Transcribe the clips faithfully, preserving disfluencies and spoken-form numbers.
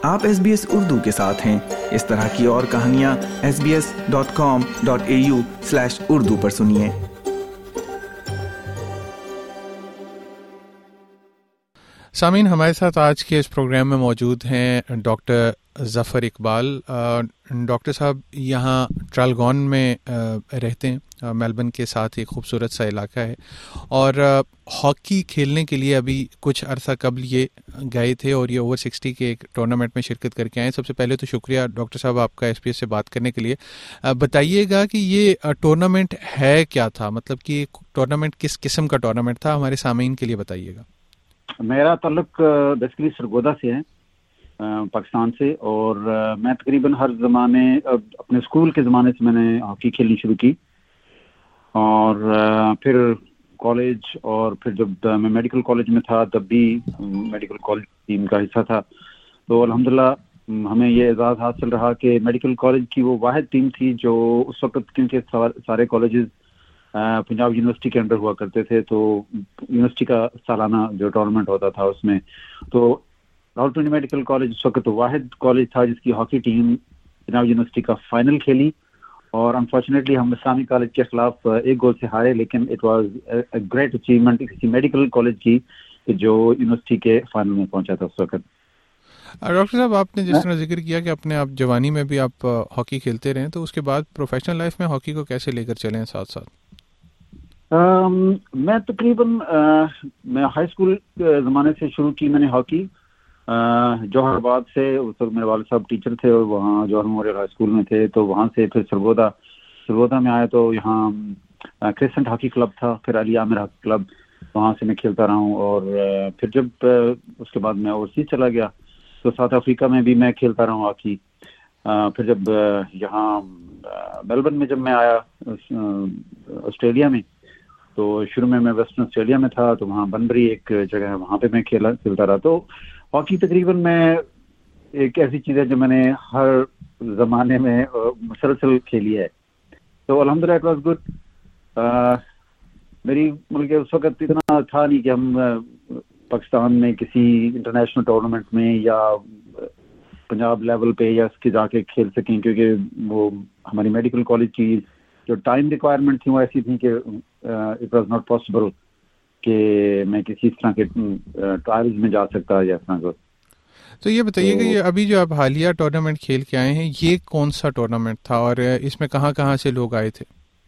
آپ S B S Urdu کے ساتھ ہیں. اس طرح کی اور کہانیاں S B S dot com dot A U slash Urdu پر سنیے. سامعین، ہمارے ساتھ آج کے اس پروگرام میں موجود ہیں ڈاکٹر ظفر اقبال. ڈاکٹر صاحب یہاں ٹرالگون میں رہتے ہیں. میلبرن کے ساتھ ایک خوبصورت سا علاقہ ہے اور ہاکی کھیلنے کے لیے ابھی کچھ عرصہ قبل یہ گئے تھے اور یہ اوور سکسٹی کے ایک ٹورنامنٹ میں شرکت کر کے آئے. سب سے پہلے تو شکریہ ڈاکٹر صاحب آپ کا ایس پی ایس سے بات کرنے کے لیے. بتائیے گا کہ یہ ٹورنامنٹ ہے کیا تھا، مطلب کہ ٹورنامنٹ کس قسم کا ٹورنامنٹ تھا، ہمارے سامعین کے لیے بتائیے گا. میرا تعلق بیسیکلی سرگودا سے ہے، پاکستان سے، اور میں تقریباً ہر زمانے اپنے اسکول کے زمانے سے میں نے ہاکی کھیلنی شروع کی، اور پھر کالج، اور پھر جب میں میڈیکل کالج میں تھا تب بھی میڈیکل کالج ٹیم کا حصہ تھا. تو الحمدللہ ہمیں یہ اعزاز حاصل رہا کہ میڈیکل کالج کی وہ واحد ٹیم تھی جو اس وقت، کیونکہ سارے کالجز پنجاب یونیورسٹی کے انڈر ہوا کرتے تھے، تو یونیورسٹی کا سالانہ جو ٹورنامنٹ ہوتا تھا اس میں، تو راولپنڈی میڈیکل کالج اس وقت واحد کالج تھا جس کی ہاکی ٹیم پنجاب یونیورسٹی کا فائنل کھیلی. اور انفارچونیٹلی ہم اسلامی کالج کے خلاف ایک گول سے ہارے، لیکن it was a great achievement کسی میڈیکل کالج کی جو یونیورسٹی کے فائنل میں پہنچا تھا اس وقت. ڈاکٹر صاحب، آپ نے جس طرح ذکر کیا کہ اپنے آپ جوانی میں بھی آپ ہاکی کھیلتے رہے، تو اس کے بعد پروفیشنل لائف میں ہاکی کو کیسے لے کر چلیں ساتھ ساتھ؟ میں تقریباً میں ہائی اسکول زمانے سے شروع کی میں نے ہاکی جوہر آباد سے. اس وقت میرے والد صاحب ٹیچر تھے اور وہاں جوہر میموریل ہائی اسکول میں تھے، تو وہاں سے پھر سرگودا سرگودا میں آیا تو یہاں کرسنٹ ہاکی کلب تھا، پھر علی عامر ہاکی کلب، وہاں سے میں کھیلتا رہا ہوں. اور پھر جب اس کے بعد میں اوورسیز چلا گیا تو ساؤتھ افریقہ میں بھی میں کھیلتا رہا ہوں ہاکی. پھر جب یہاں میلبرن میں جب میں آیا آسٹریلیا میں، تو شروع میں میں ویسٹرن آسٹریلیا میں تھا، تو وہاں بنبری ایک جگہ ہے، وہاں پہ میں کھیلا کھیلتا رہا. تو ہاکی تقریباً میں ایک ایسی چیز ہے جو میں نے ہر زمانے میں مسلسل کھیلی ہے. تو الحمدللہ اٹ واز گڈ. میری ملک اس وقت اتنا تھا نہیں کہ ہم پاکستان میں کسی انٹرنیشنل ٹورنامنٹ میں یا پنجاب لیول پہ یا اس کے جا کے کھیل سکیں، کیونکہ وہ ہماری میڈیکل کالج کی جو ٹائم ریکوائرمنٹ تھی وہ ایسی تھی کہ اٹ واز ناٹ پاسبل کہ میں کسی طرح کے ٹرائلز میں جا سکتا یا اس طرح کا. تو یہ بتائیے کہ یہ ابھی جو آپ حالیہ ٹورنامنٹ کھیل کے آئے ہیں، یہ کون سا ٹورنامنٹ تھا اور اس میں کہاں کہاں سے لوگ آئے تھے؟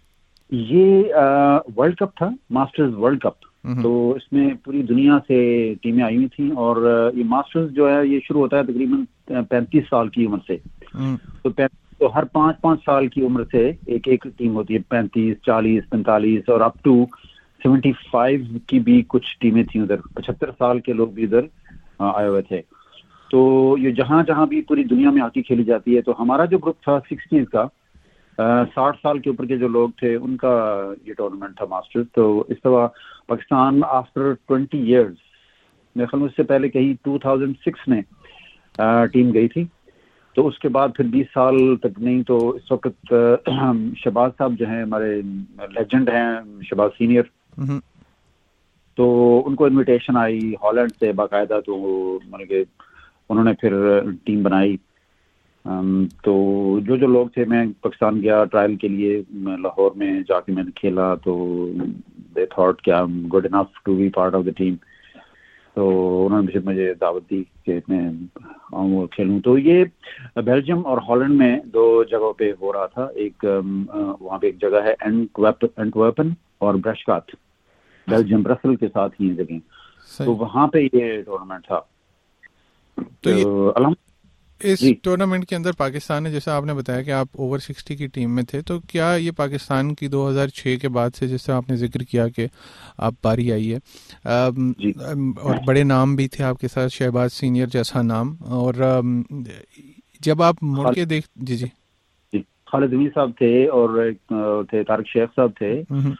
یہ ورلڈ کپ تھا، ماسٹرز ورلڈ کپ. تو اس میں پوری دنیا سے ٹیمیں آئی ہوئی تھیں، اور یہ ماسٹرز جو ہے یہ شروع ہوتا ہے تقریباً پینتیس سال کی عمر سے. تو تو ہر پانچ پانچ سال کی عمر سے ایک ایک ٹیم ہوتی ہے، پینتیس، چالیس، پینتالیس، اور اپ ٹو سیونٹی فائیو کی بھی کچھ ٹیمیں تھیں ادھر. پچہتر سال کے لوگ بھی ادھر آئے ہوئے تھے. تو یہ جہاں جہاں بھی پوری دنیا میں ہاکی کھیلی جاتی ہے، تو ہمارا جو گروپ تھا سکسٹیز کا، ساٹھ سال کے اوپر کے جو لوگ تھے ان کا یہ ٹورنامنٹ تھا ماسٹر. تو اس طرح پاکستان آفٹر ٹوینٹی ایئرز، میرے خیال میں اس سے پہلے کہیں ٹو تھاؤزینڈ سکس میں ٹیم گئی تھی، تو اس کے بعد پھر بیس سال تک نہیں. تو اس وقت شہباز صاحب جو ہیں ہمارے لیجنڈ ہیں، شہباز سینئر، تو ان کو انویٹیشن آئی ہالینڈ سے باقاعدہ، تو مطلب کہ انہوں نے پھر ٹیم بنائی. تو جو جو لوگ تھے، میں پاکستان گیا ٹرائل کے لیے، لاہور میں جا کے میں نے کھیلا، تو دے تھاٹ کہ I am good enough to be part of the team. تو انہوں نے مجھے دعوت دی کہ میں آؤں اور کھیلوں. تو یہ بیلجیم اور ہالینڈ میں دو جگہوں پہ ہو رہا تھا. ایک وہاں پہ ایک جگہ ہے اینٹورپن اور برشکات، بیلجیم برسل کے ساتھ ہی جگہیں. تو وہاں پہ یہ ٹورنامنٹ تھا. تو اس ٹورنامنٹ کے اندر پاکستان نے، جیسا آپ نے بتایا کہ آپ اوور سکسٹی کی ٹیم میں تھے، تو کیا یہ پاکستان کی دو ہزار چھ کے بعد سے، جس طرح آپ نے ذکر کیا کہ آپ باری آئی ہے اور بڑے نام بھی تھے آپ کے ساتھ، شہباز سینئر جیسا نام، اور جب آپ مڑ کے دیکھ جی جی خالد امین صاحب تھے، اور تھے طارق شیخ صاحب تھے،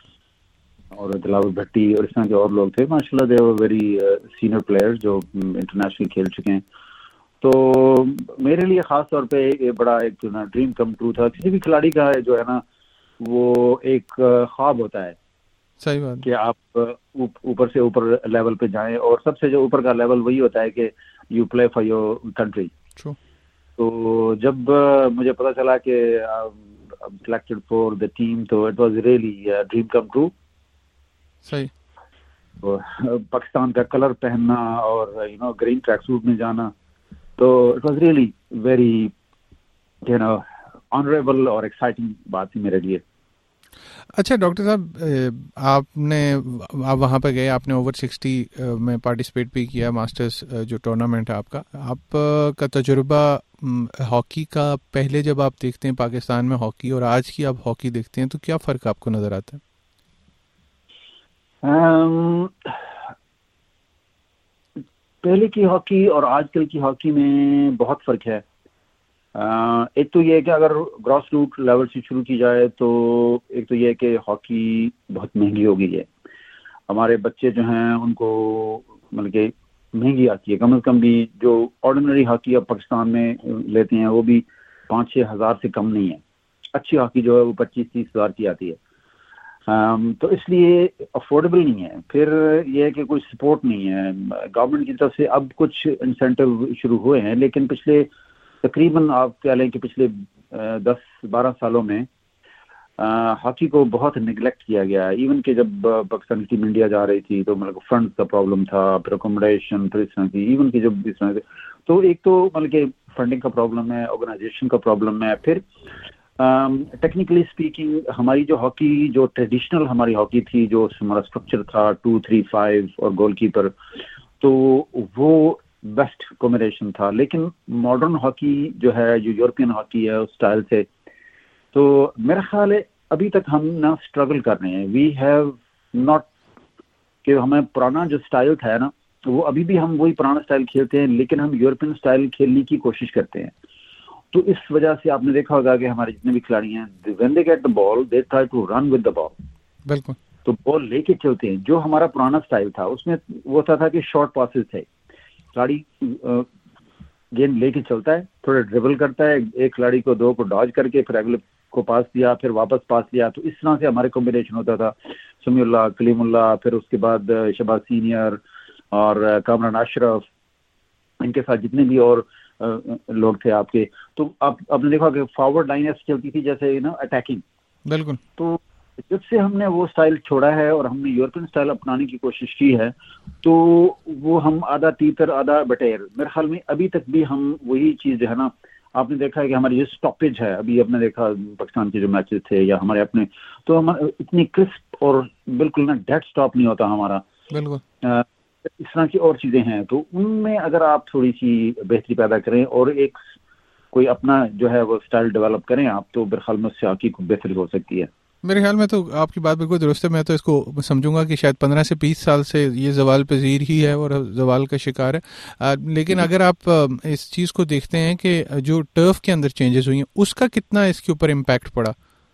اور دلاور بھٹی، اور اس طرح کے اور لوگ تھے. ماشاء اللہ they were very senior player جو انٹرنیشنل کھیل چکے ہیں. تو میرے لیے خاص طور پہ یہ بڑا ایک ڈریم کم ٹرو تھا. کسی بھی کھلاڑی کا جو ہے نا وہ ایک خواب ہوتا ہے، صحیح بات، کہ آپ اوپر سے اوپر لیول پہ جائیں، اور سب سے جو اوپر کا لیول وہی ہوتا ہے کہ you play for your country. تو جب مجھے پتا چلا کہ سلیکٹڈ فور دا ٹیم تو it was really dream come true. صحیح. پاکستان کا کلر پہننا اور you know green track suit میں جانا تو it was really very you know honourable اور ایکسائٹنگ بات تھی میرے لیے. اچھا ڈاکٹر صاحب, آپ نے آپ وہاں پہ گئے, آپ نے اوور سکسٹی میں پارٹیسپیٹ بھی کیا, ماسٹرز جو ٹورنامنٹ ہے آپ کا. آپ کا تجربہ ہاکی کا, پہلے جب آپ دیکھتے ہیں پاکستان میں ہاکی اور آج کی آپ ہاکی دیکھتے ہیں تو کیا فرق آپ کو نظر آتا ہے؟ پہلے کی ہاکی اور آج کل کی ہاکی میں بہت فرق ہے. ایک تو یہ ہے کہ اگر گراس روٹ لیول سے شروع کی جائے تو ایک تو یہ ہے کہ ہاکی بہت مہنگی ہو گئی ہے. ہمارے بچے جو ہیں ان کو مطلب کہ مہنگی آتی ہے, کم از کم بھی جو آرڈنری ہاکی اب پاکستان میں لیتے ہیں وہ بھی پانچ چھ ہزار سے کم نہیں ہے. اچھی ہاکی جو ہے وہ پچیس تیس ہزار کی آتی ہے. تو اس لیے افورڈیبل نہیں ہے. پھر یہ ہے کہ کوئی سپورٹ نہیں ہے گورنمنٹ کی طرف سے. اب کچھ انسینٹیو شروع ہوئے ہیں لیکن پچھلے تقریباً آپ کہہ لیں کہ پچھلے دس بارہ سالوں میں ہاکی کو بہت نگلیکٹ کیا گیا ہے. ایون کہ جب پاکستان کی ٹیم انڈیا جا رہی تھی تو مطلب فنڈ کا پرابلم تھا, پھر اکوموڈیشن, پھر اس طرح کی, ایون کہ جب اس طرح سے تو ایک تو مطلب کہ فنڈنگ کا پرابلم ہے, آرگنائزیشن کا پرابلم ہے. پھر ٹیکنیکلی اسپیکنگ ہماری جو ہاکی جو ٹریڈیشنل ہماری ہاکی تھی, جو ہمارا اسٹرکچر تھا ٹو تھری فائیو اور گول کیپر, تو وہ بیسٹ کمبینیشن تھا. لیکن ماڈرن ہاکی جو ہے, جو یورپین ہاکی ہے اس اسٹائل سے, تو میرا خیال ہے ابھی تک ہم نہ اسٹرگل کر رہے ہیں. وی ہیو ناٹ کہ ہمیں پرانا جو اسٹائل تھا نا وہ ابھی بھی ہم وہی پرانا اسٹائل کھیلتے ہیں, لیکن ہم یورپین اسٹائل کھیلنے کی کوشش کرتے ہیں. تو اس وجہ سے آپ نے دیکھا ہوگا کہ ہمارے جتنے بھی کھلاڑی ہیں, when they get the ball they try to run with the ball. بالکل. تو بال لے کے چلتے ہیں. جو ہمارا پرانا اسٹائل تھا اس میں وہ تھا کہ شارٹ پاسز تھے, کھلاڑی گیند لے کے چلتا ہے, تھوڑا ڈریبل کرتا ہے, ایک کھلاڑی کو دو کو ڈاج کر کے پھر اگلے کو پاس دیا, پھر واپس پاس دیا. تو اس طرح سے ہمارے کمبینیشن ہوتا تھا. سمیع اللہ, کلیم اللہ, پھر اس کے بعد شہباز سینئر اور کامران اشرف, ان کے ساتھ جتنے بھی اور لوگ تھے آپ کے. تو آپ آپ نے دیکھا کہ فارورڈ لائن ایسے چلتی تھی جیسے نا اٹیکنگ. بالکل. تو جب سے ہم نے وہ اسٹائل چھوڑا ہے اور ہم نے یورپین اسٹائل اپنانے کی کوشش کی ہے تو وہ ہم آدھا تیتر آدھا بٹیر, میرے خیال میں ابھی تک بھی ہم وہی چیز جو ہے نا, آپ نے دیکھا ہے کہ ہماری جو اسٹاپیج ہے, ابھی آپ نے دیکھا پاکستان کے جو میچز تھے یا ہمارے اپنے, تو ہم اتنی کرسپ اور بالکل نا ڈیڈ اسٹاپ نہیں ہوتا ہمارا. بالکل. اس طرح کی اور چیزیں ہیں, تو ان میں اگر آپ تھوڑی سی بہتری پیدا کریں اور ایک کوئی اپنا جو ہے وہ اسٹائل ڈیولپ کریں آپ, تو میرے خیال میں اس سے ہاکی کو بہتری ہو سکتی ہے. میرے خیال میں تو آپ کی بات بالکل درست ہے. میں تو اس کو سمجھوں گا کہ شاید پندرہ سے بیس سال سے یہ زوال پذیر ہی ہے اور زوال کا شکار ہے. لیکن اگر آپ اس چیز کو دیکھتے ہیں کہ جو ٹرف کے اندر چینجز ہوئی ہیں, اس کا کتنا اس کے اوپر امپیکٹ پڑا؟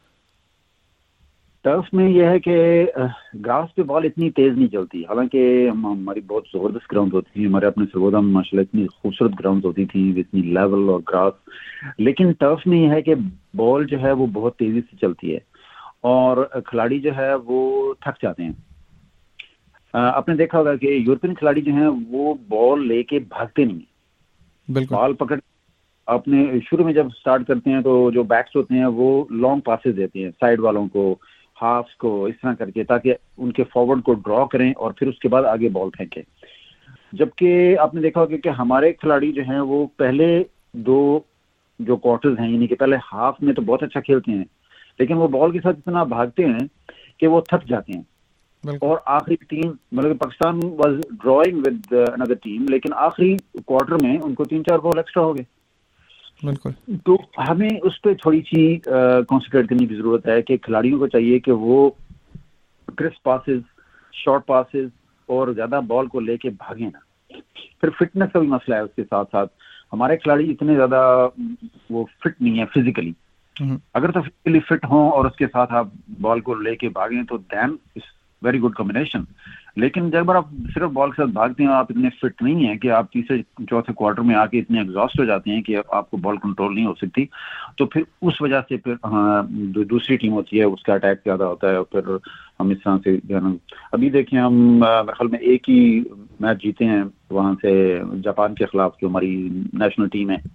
ٹرف میں یہ ہے کہ گراس پہ بال اتنی تیز نہیں چلتی. حالانکہ ہماری بہت زبردست گراؤنڈ ہوتی تھی, ہمارے اپنے سرگودا میں ماشاء اللہ اتنی خوبصورت گراؤنڈ ہوتی تھی اتنی لیول اور گراس. لیکن ٹرف میں یہ ہے کہ بال جو ہے وہ بہت تیزی سے چلتی ہے اور کھلاڑی جو ہے وہ تھک جاتے ہیں. آپ نے دیکھا ہوگا کہ یورپین کھلاڑی جو ہیں وہ بال لے کے بھاگتے نہیں, بال پکڑ آپ نے شروع میں جب سٹارٹ کرتے ہیں تو جو بیکس ہوتے ہیں وہ لانگ پاسز دیتے ہیں سائڈ والوں کو, ہاف کو, اس طرح کر کے, تاکہ ان کے فارورڈ کو ڈرا کریں اور پھر اس کے بعد آگے بال پھینکیں. جبکہ آپ نے دیکھا ہوگا کہ ہمارے کھلاڑی جو ہیں وہ پہلے دو جو کوارٹرز ہیں, یعنی کہ پہلے ہاف میں تو بہت اچھا کھیلتے ہیں, لیکن وہ بال کے ساتھ اتنا بھاگتے ہیں کہ وہ تھک جاتے ہیں. اور آخری ٹیم مطلب پاکستان واز ڈرائنگ ود اندر ٹیم, لیکن آخری کوارٹر میں ان کو تین چار بال ایکسٹرا ہو گئے. بالکل. تو ہمیں اس پہ تھوڑی سی کانسنٹریٹ کرنے کی ضرورت ہے کہ کھلاڑیوں کو چاہیے کہ وہ کرسپ پاسز, شارٹ پاسز اور زیادہ بال کو لے کے بھاگیں نا. پھر فٹنس کا بھی مسئلہ ہے اس کے ساتھ ساتھ. ہمارے کھلاڑی اتنے زیادہ وہ فٹ نہیں ہے فزیکلی. اگر تو فزیکلی فٹ ہوں اور اس کے ساتھ آپ بال کو لے کے بھاگیں تو دین ویری گڈ کمبینیشن. لیکن جب آپ صرف بال کے ساتھ بھاگتے ہیں آپ اتنے فٹ نہیں ہیں کہ آپ تیسرے چوتھے کوارٹر میں آ کے اتنے ایگزاسٹ ہو جاتے ہیں کہ آپ کو بال کنٹرول نہیں ہو سکتی, تو پھر اس وجہ سے پھر ہاں دوسری ٹیم ہوتی ہے اس کا اٹیک زیادہ ہوتا ہے, اور پھر ہم اس طرح سے جو ہے نا ابھی دیکھیں ہم میرے خیال میں ایک ہی میچ جیتے ہیں وہاں سے جاپان کے خلاف جو ہماری نیشنل ٹیم ہے.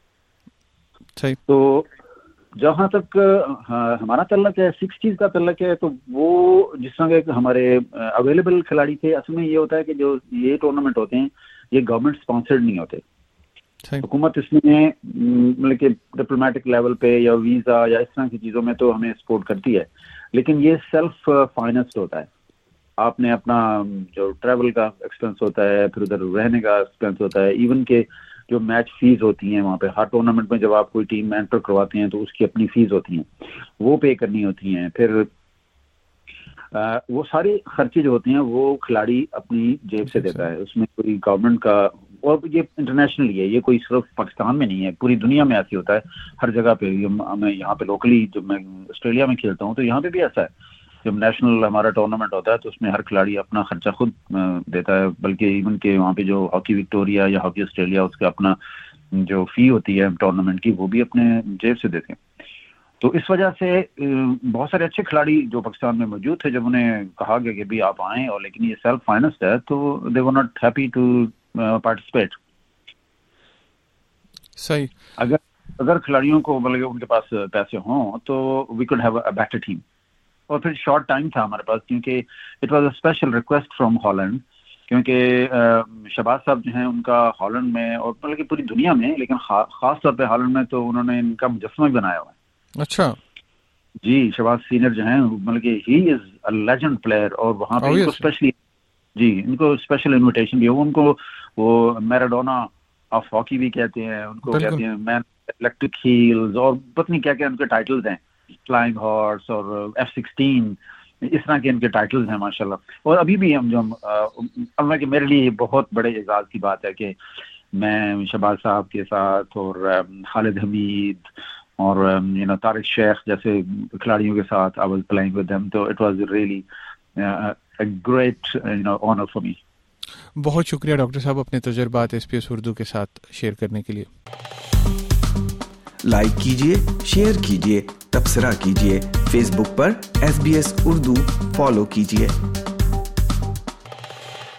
تو جہاں تک ہمارا تعلق ہے سکسٹیز کا تعلق ہے تو وہ جس طرح کے ہمارے اویلیبل کھلاڑی تھے, اصل میں یہ ہوتا ہے کہ جو یہ ٹورنامنٹ ہوتے ہیں یہ گورنمنٹ اسپانسرڈ نہیں ہوتے, حکومت اس میں مطلب کہ ڈپلومیٹک لیول پہ یا ویزا یا اس طرح کی چیزوں میں تو ہمیں سپورٹ کرتی ہے, لیکن یہ سیلف فائننسڈ ہوتا ہے. آپ نے اپنا جو ٹریول کا ایکسپینس ہوتا ہے, پھر ادھر رہنے کا ایکسپینس ہوتا ہے, ایون کہ جو میچ فیس ہوتی ہیں وہاں پہ ہر ٹورنامنٹ میں جب آپ کوئی ٹیم انٹر کرواتے ہیں تو اس کی اپنی فیس ہوتی ہیں, وہ پے کرنی ہوتی ہیں. پھر وہ سارے خرچے جو ہوتے ہیں وہ کھلاڑی اپنی جیب سے دیتا ہے, اس میں کوئی گورنمنٹ کا, اور یہ انٹرنیشنل ہے, یہ کوئی صرف پاکستان میں نہیں ہے, پوری دنیا میں ایسی ہوتا ہے ہر جگہ پہ. ہمیں یہاں پہ لوکلی جب میں آسٹریلیا میں کھیلتا ہوں تو یہاں پہ بھی ایسا ہے, جب نیشنل ہمارا ٹورنامنٹ ہوتا ہے تو اس میں ہر کھلاڑی اپنا خرچہ خود دیتا ہے, بلکہ ایون کہ وہاں پہ جو ہاکی وکٹوریا یا ہاکی آسٹریلیا اس کا اپنا جو فی ہوتی ہے ٹورنامنٹ کی وہ بھی اپنے جیب سے دیتے ہیں. تو اس وجہ سے بہت سارے اچھے کھلاڑی جو پاکستان میں موجود تھے, جب انہیں کہا گیا کہ بھی آپ آئیں, اور لیکن یہ سیلف فائننسڈ ہے تو they were not happy to participate. صحیح. اگر اگر کھلاڑیوں کو بلکہ ان کے پاس پیسے ہوں تو we could have a better team. اور پھر شارٹ ٹائم تھا ہمارے پاس, کیونکہ it was a special request from Holland, کیونکہ شہباز صاحب جو ہیں ان کا ہالینڈ میں اور بلکہ پوری دنیا میں, لیکن خاص طور پہ ہالینڈ میں تو انہوں نے ان کا مجسمہ بھی بنایا ہوا ہے. اچھا جی, شہباز سینئر جو ہیں مطلب کہ ہی از اے لیجنڈ پلیئر, اور وہاں پہ ان کو اسپیشلی جی ان کو اسپیشل انویٹیشن بھی ہے. ان کو وہ میراڈونا آف ہاکی بھی کہتے ہیں, ان کو کہتے ہیں مین الیکٹرک ہیلز, اور پتہ نہیں کیا کیا ان کے ٹائٹلز ہیں, فلائنگ ہارس اور ایف سکسٹین, اس طرح کے ان کے ٹائٹلز ہیں ماشاء اللہ. اور ابھی بھی ہم جو اب کہ میرے لیے بہت بڑے اعزاز کی بات ہے کہ میں شہباز صاحب کے ساتھ اور خالد حمید اور یو نو طارق شیخ جیسے کھلاڑیوں کے ساتھ I was playing with them, تو it was really a great you know honor for me. بہت شکریہ ڈاکٹر صاحب اپنے تجربات ایس پی ایس اردو کے ساتھ شیئر کرنے کے لیے. لائک کیجیے, شیئر کیجیے, تبصرہ کیجیے, فیس بک پر S B S Urdu follow کیجیے.